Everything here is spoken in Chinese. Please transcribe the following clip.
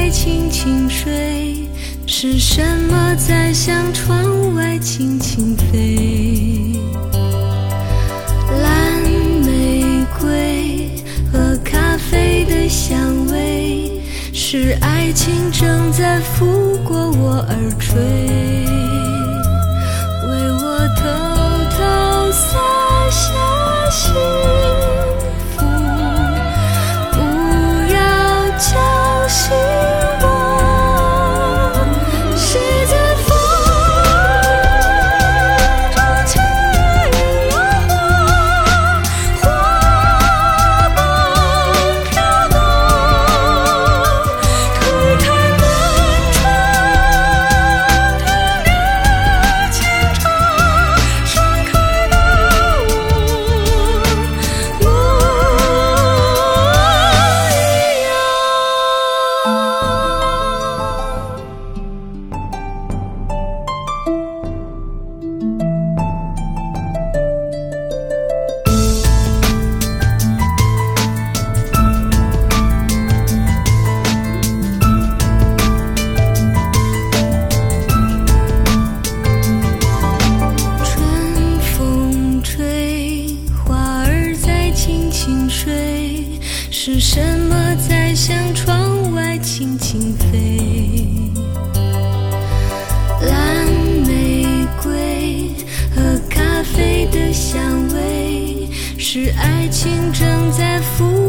外轻轻睡，是什么在向窗外轻轻飞？蓝玫瑰和咖啡的香味，是爱情正在拂过我耳垂，为我偷偷洒下幸福，不要叫醒我。是在风中轻摇晃，花瓣飘动，推开门窗，听你轻唱，盛开了我一样。春风吹，花儿在轻轻睡，是什么在向窗外轻轻飞？蓝玫瑰和咖啡的香味，是爱情正在拂